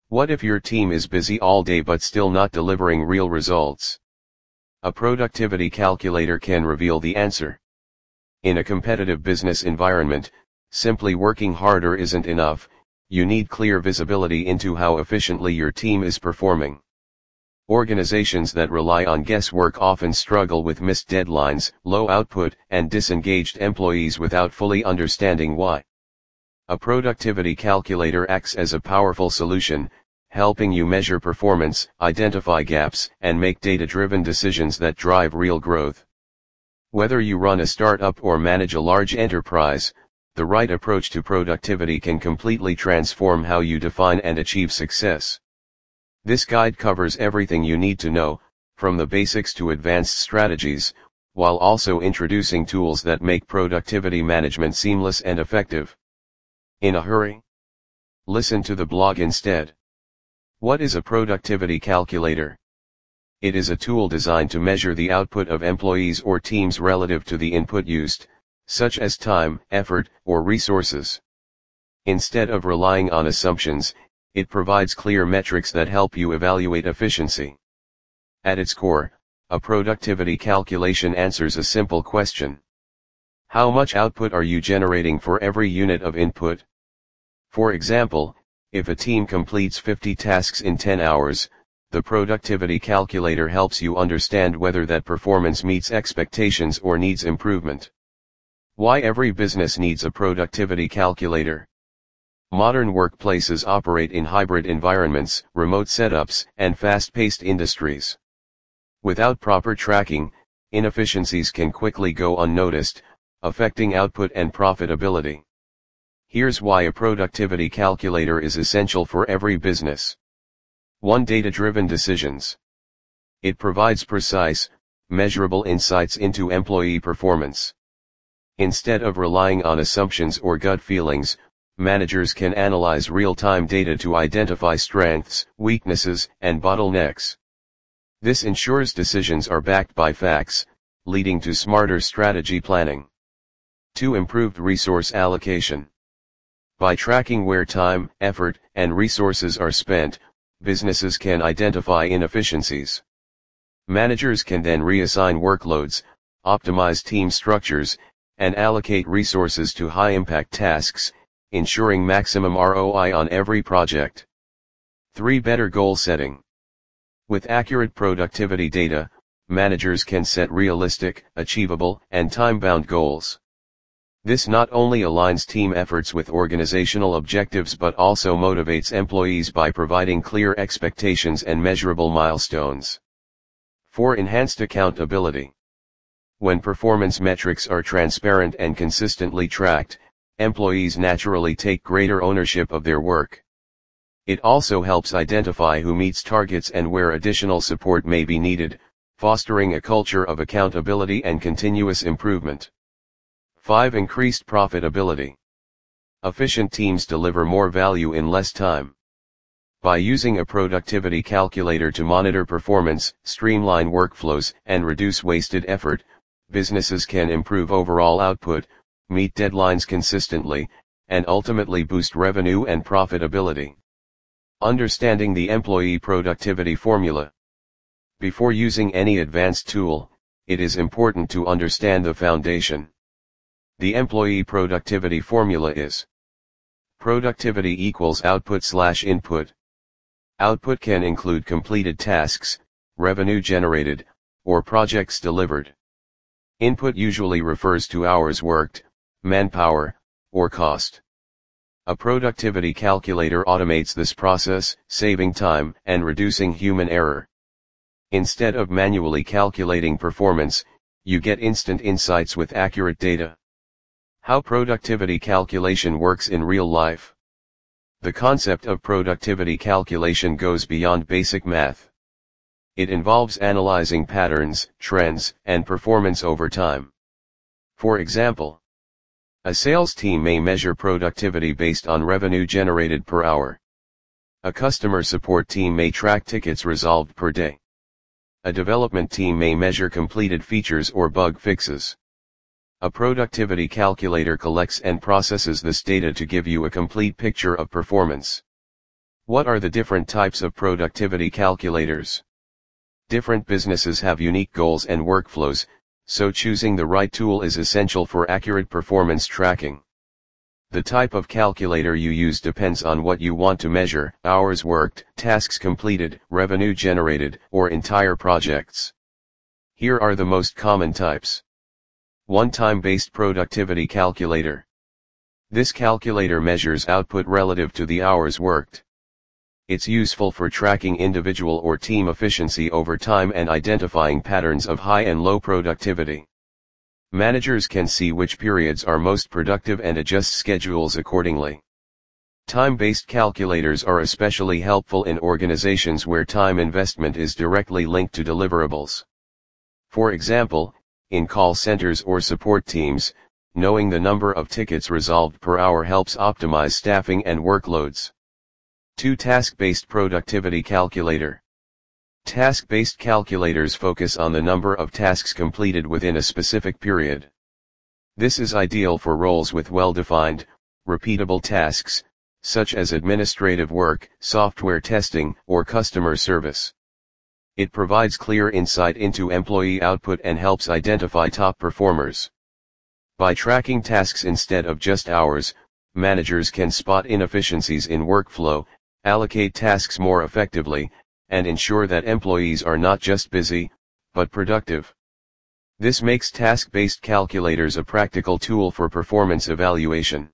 What if your team is busy all day but still not delivering real results? A productivity calculator can reveal the answer. In a competitive business environment, simply working harder isn't enough. You need clear visibility into how efficiently your team is performing. Organizations that rely on guesswork often struggle with missed deadlines, low output, and disengaged employees without fully understanding why. A productivity calculator acts as a powerful solution, helping you measure performance, identify gaps, and make data-driven decisions that drive real growth. Whether you run a startup or manage a large enterprise, the right approach to productivity can completely transform how you define and achieve success. This guide covers everything you need to know, from the basics to advanced strategies, while also introducing tools that make productivity management seamless and effective. In a hurry? Listen to the blog instead. What is a productivity calculator? It is a tool designed to measure the output of employees or teams relative to the input used, such as time, effort, or resources. Instead of relying on assumptions, it provides clear metrics that help you evaluate efficiency. At its core, a productivity calculation answers a simple question. How much output are you generating for every unit of input? For example, if a team completes 50 tasks in 10 hours, the productivity calculator helps you understand whether that performance meets expectations or needs improvement. Why every business needs a productivity calculator? Modern workplaces operate in hybrid environments, remote setups, and fast-paced industries. Without proper tracking, inefficiencies can quickly go unnoticed, affecting output and profitability. Here's why a productivity calculator is essential for every business. 1. Data-driven decisions. It provides precise, measurable insights into employee performance. Instead of relying on assumptions or gut feelings, managers can analyze real-time data to identify strengths, weaknesses, and bottlenecks. This ensures decisions are backed by facts, leading to smarter strategy planning. 2. Improved resource allocation. By tracking where time, effort, and resources are spent, businesses can identify inefficiencies. Managers can then reassign workloads, optimize team structures, and allocate resources to high-impact tasks, ensuring maximum ROI on every project. 3. Better goal setting. With accurate productivity data, managers can set realistic, achievable, and time-bound goals. This not only aligns team efforts with organizational objectives but also motivates employees by providing clear expectations and measurable milestones. 4. Enhanced accountability. When performance metrics are transparent and consistently tracked, employees naturally take greater ownership of their work. It also helps identify who meets targets and where additional support may be needed, fostering a culture of accountability and continuous improvement. 5. Increased profitability. Efficient teams deliver more value in less time. By using a productivity calculator to monitor performance, streamline workflows, and reduce wasted effort, businesses can improve overall output, meet deadlines consistently, and ultimately boost revenue and profitability. Understanding the employee productivity formula. Before using any advanced tool, it is important to understand the foundation. The employee productivity formula is: productivity equals output/input. Output can include completed tasks, revenue generated, or projects delivered. Input usually refers to hours worked, manpower, or cost. A productivity calculator automates this process, saving time and reducing human error. Instead of manually calculating performance, you get instant insights with accurate data. How productivity calculation works in real life. The concept of productivity calculation goes beyond basic math. It involves analyzing patterns, trends, and performance over time. For example, a sales team may measure productivity based on revenue generated per hour. A customer support team may track tickets resolved per day. A development team may measure completed features or bug fixes. A productivity calculator collects and processes this data to give you a complete picture of performance. What are the different types of productivity calculators? Different businesses have unique goals and workflows, so choosing the right tool is essential for accurate performance tracking. The type of calculator you use depends on what you want to measure: hours worked, tasks completed, revenue generated, or entire projects. Here are the most common types. 1. Time-based productivity calculator. This calculator measures output relative to the hours worked. It's useful for tracking individual or team efficiency over time and identifying patterns of high and low productivity. Managers can see which periods are most productive and adjust schedules accordingly. Time-based calculators are especially helpful in organizations where time investment is directly linked to deliverables. For example, in call centers or support teams, knowing the number of tickets resolved per hour helps optimize staffing and workloads. 2. Task-based productivity calculator. Task-based calculators focus on the number of tasks completed within a specific period. This is ideal for roles with well-defined, repeatable tasks, such as administrative work, software testing, or customer service. It provides clear insight into employee output and helps identify top performers. By tracking tasks instead of just hours, managers can spot inefficiencies in workflow, allocate tasks more effectively, and ensure that employees are not just busy, but productive. This makes task-based calculators a practical tool for performance evaluation.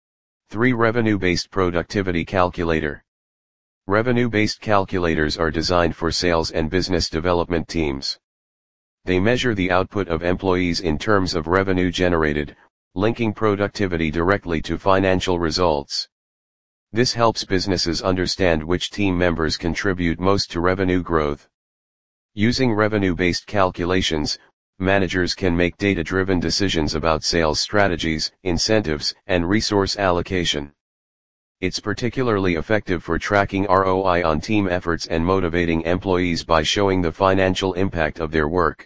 3. Revenue-based productivity calculator. Revenue-based calculators are designed for sales and business development teams. They measure the output of employees in terms of revenue generated, linking productivity directly to financial results. This helps businesses understand which team members contribute most to revenue growth. Using revenue-based calculations, managers can make data-driven decisions about sales strategies, incentives, and resource allocation. It's particularly effective for tracking ROI on team efforts and motivating employees by showing the financial impact of their work.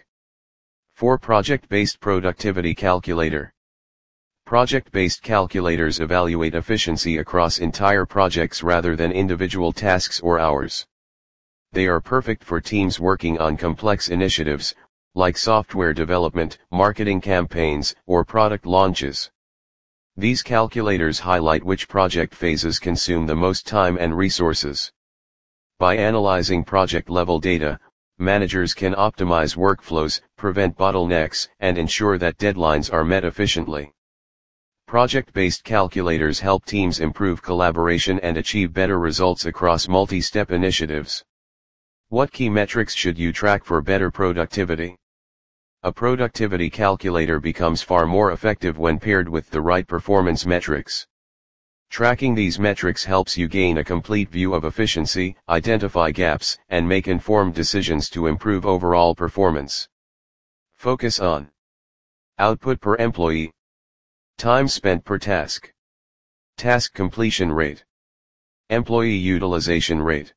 4. Project-based productivity calculator. Project-based calculators evaluate efficiency across entire projects rather than individual tasks or hours. They are perfect for teams working on complex initiatives, like software development, marketing campaigns, or product launches. These calculators highlight which project phases consume the most time and resources. By analyzing project-level data, managers can optimize workflows, prevent bottlenecks, and ensure that deadlines are met efficiently. Project-based calculators help teams improve collaboration and achieve better results across multi-step initiatives. What key metrics should you track for better productivity? A productivity calculator becomes far more effective when paired with the right performance metrics. Tracking these metrics helps you gain a complete view of efficiency, identify gaps, and make informed decisions to improve overall performance. Focus on output per employee, time spent per task, task completion rate, employee utilization rate,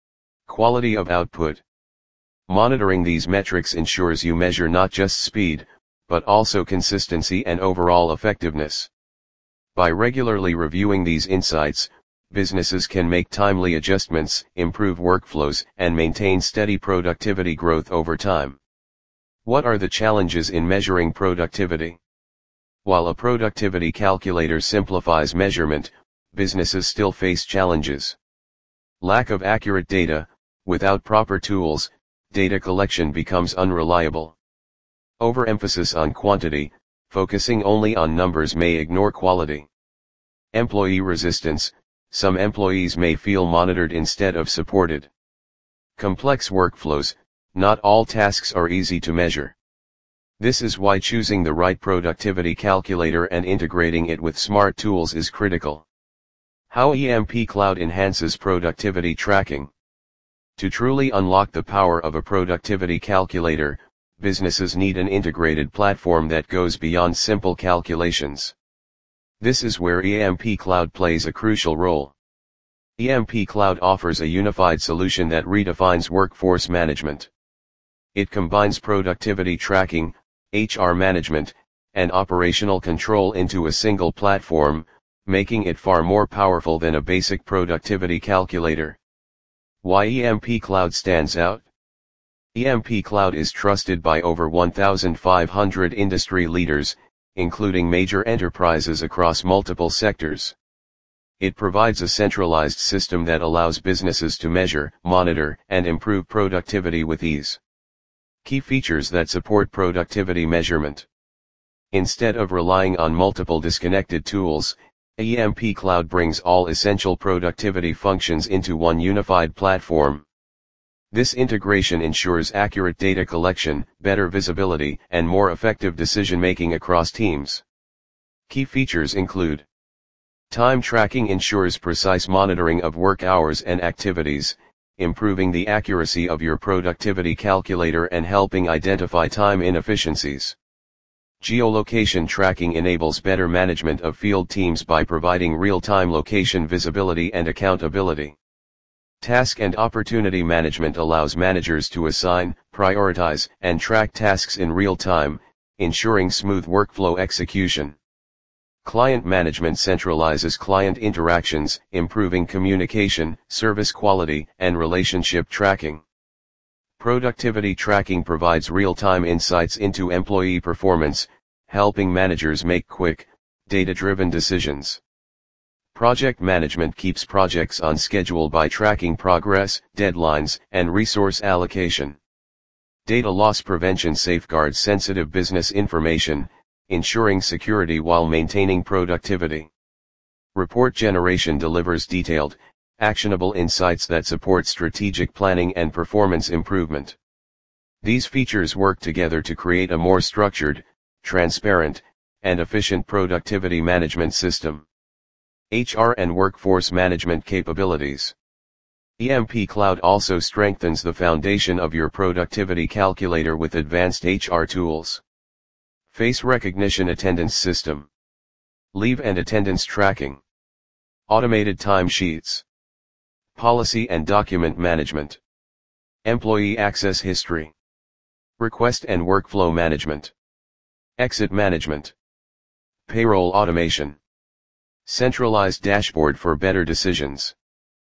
quality of output. Monitoring these metrics ensures you measure not just speed, but also consistency and overall effectiveness. By regularly reviewing these insights, businesses can make timely adjustments, improve workflows, and maintain steady productivity growth over time. What are the challenges in measuring productivity? While a productivity calculator simplifies measurement, businesses still face challenges. Lack of accurate data. Without proper tools, data collection becomes unreliable. Overemphasis on quantity, focusing only on numbers may ignore quality. Employee resistance, some employees may feel monitored instead of supported. Complex workflows, not all tasks are easy to measure. This is why choosing the right productivity calculator and integrating it with smart tools is critical. How EMP Cloud enhances productivity tracking. To truly unlock the power of a productivity calculator, businesses need an integrated platform that goes beyond simple calculations. This is where EMP Cloud plays a crucial role. EMP Cloud offers a unified solution that redefines workforce management. It combines productivity tracking, HR management, and operational control into a single platform, making it far more powerful than a basic productivity calculator. Why EMP Cloud stands out? EMP Cloud is trusted by over 1,500 industry leaders, including major enterprises across multiple sectors. It provides a centralized system that allows businesses to measure, monitor, and improve productivity with ease. Key features that support productivity measurement. Instead of relying on multiple disconnected tools, EMP Cloud brings all essential productivity functions into one unified platform. This integration ensures accurate data collection, better visibility, and more effective decision-making across teams. Key features include: time tracking ensures precise monitoring of work hours and activities, improving the accuracy of your productivity calculator and helping identify time inefficiencies. Geolocation tracking enables better management of field teams by providing real-time location visibility and accountability. Task and opportunity management allows managers to assign, prioritize, and track tasks in real time, ensuring smooth workflow execution. Client management centralizes client interactions, improving communication, service quality, and relationship tracking. Productivity tracking provides real-time insights into employee performance, helping managers make quick, data-driven decisions. Project management keeps projects on schedule by tracking progress, deadlines, and resource allocation. Data loss prevention safeguards sensitive business information, ensuring security while maintaining productivity. Report generation delivers detailed, actionable insights that support strategic planning and performance improvement. These features work together to create a more structured, transparent, and efficient productivity management system. HR and workforce management capabilities. EMP Cloud also strengthens the foundation of your productivity calculator with advanced HR tools. Face recognition attendance system. Leave and attendance tracking. Automated timesheets. Policy and document management. Employee access history. Request and workflow management. Exit management. Payroll automation. Centralized dashboard for better decisions.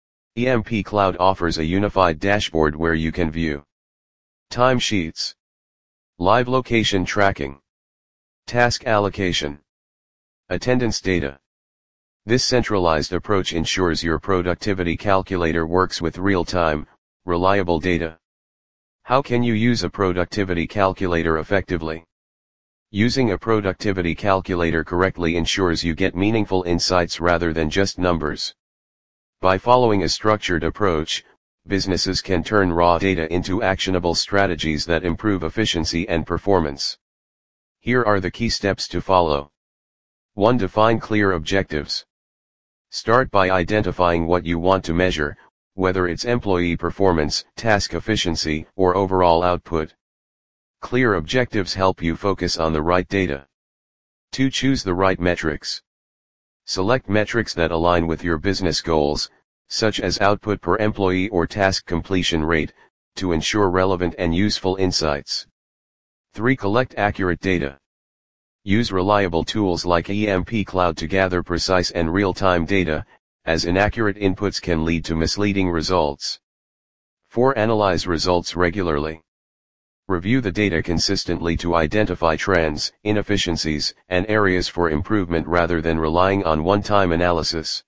EMP Cloud offers a unified dashboard where you can view timesheets, live location tracking, task allocation, attendance data. This centralized approach ensures your productivity calculator works with real-time, reliable data. How can you use a productivity calculator effectively? Using a productivity calculator correctly ensures you get meaningful insights rather than just numbers. By following a structured approach, businesses can turn raw data into actionable strategies that improve efficiency and performance. Here are the key steps to follow. 1. Define clear objectives. Start by identifying what you want to measure, whether it's employee performance, task efficiency, or overall output. Clear objectives help you focus on the right data. 2. Choose the right metrics. Select metrics that align with your business goals, such as output per employee or task completion rate, to ensure relevant and useful insights. 3. Collect accurate data. Use reliable tools like EMP Cloud to gather precise and real-time data, as inaccurate inputs can lead to misleading results. 4. Analyze results regularly. Review the data consistently to identify trends, inefficiencies, and areas for improvement rather than relying on one-time analysis.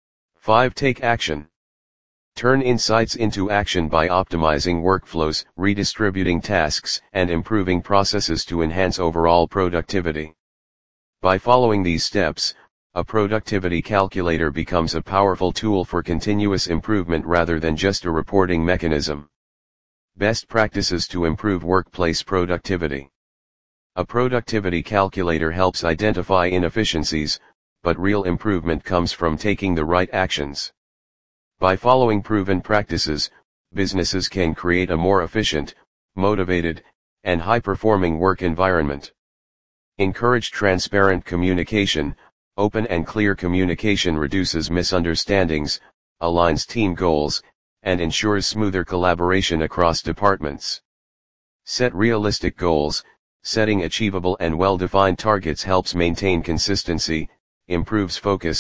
5. Take action. Turn insights into action by optimizing workflows, redistributing tasks, and improving processes to enhance overall productivity. By following these steps, a productivity calculator becomes a powerful tool for continuous improvement rather than just a reporting mechanism. Best practices to improve workplace productivity. A productivity calculator helps identify inefficiencies, but real improvement comes from taking the right actions. By following proven practices, businesses can create a more efficient, motivated, and high-performing work environment. Encourage transparent communication. Open and clear communication reduces misunderstandings, aligns team goals, and ensures smoother collaboration across departments. Set realistic goals. Setting achievable and well-defined targets helps maintain consistency, improves focus,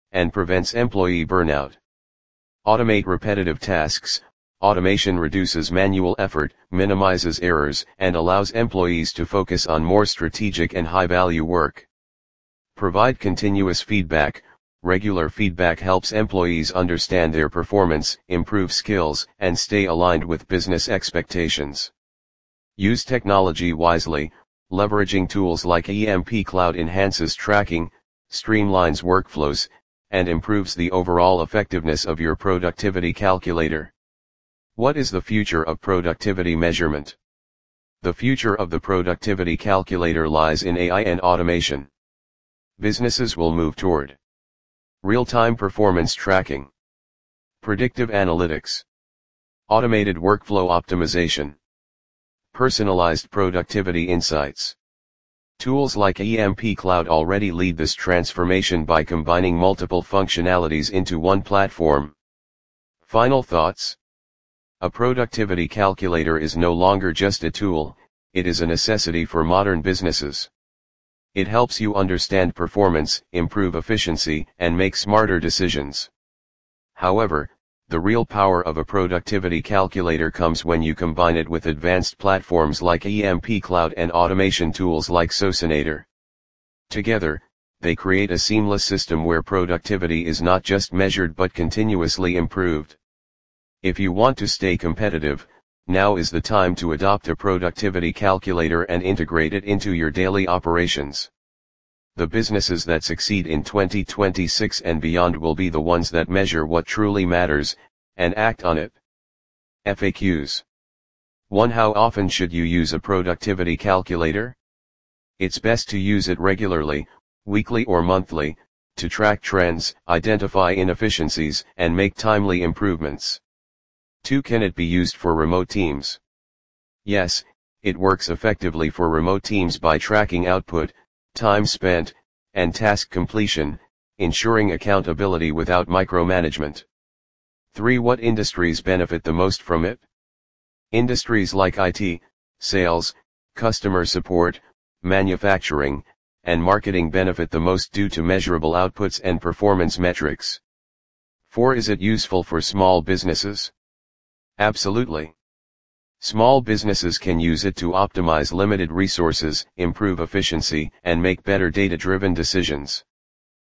and prevents employee burnout. Automate repetitive tasks. Automation reduces manual effort, minimizes errors, and allows employees to focus on more strategic and high-value work. Provide continuous feedback. Regular feedback helps employees understand their performance, improve skills, and stay aligned with business expectations. Use technology wisely. Leveraging tools like EMP Cloud enhances tracking, streamlines workflows, and improves the overall effectiveness of your productivity calculator. What is the future of productivity measurement? The future of the productivity calculator lies in AI and automation. Businesses will move toward real-time performance tracking, predictive analytics, automated workflow optimization, personalized productivity insights. Tools like EMP Cloud already lead this transformation by combining multiple functionalities into one platform. Final thoughts? A productivity calculator is no longer just a tool, it is a necessity for modern businesses. It helps you understand performance, improve efficiency, and make smarter decisions. However, the real power of a productivity calculator comes when you combine it with advanced platforms like EMP Cloud and automation tools like Socinator. Together, they create a seamless system where productivity is not just measured but continuously improved. If you want to stay competitive, now is the time to adopt a productivity calculator and integrate it into your daily operations. The businesses that succeed in 2026 and beyond will be the ones that measure what truly matters, and act on it. FAQs. 1. How often should you use a productivity calculator? It's best to use it regularly, weekly or monthly, to track trends, identify inefficiencies, and make timely improvements. 2. Can it be used for remote teams? Yes, it works effectively for remote teams by tracking output, time spent, and task completion, ensuring accountability without micromanagement. 3. What industries benefit the most from it? Industries like IT, sales, customer support, manufacturing, and marketing benefit the most due to measurable outputs and performance metrics. 4. Is it useful for small businesses? Absolutely. Small businesses can use it to optimize limited resources, improve efficiency, and make better data-driven decisions.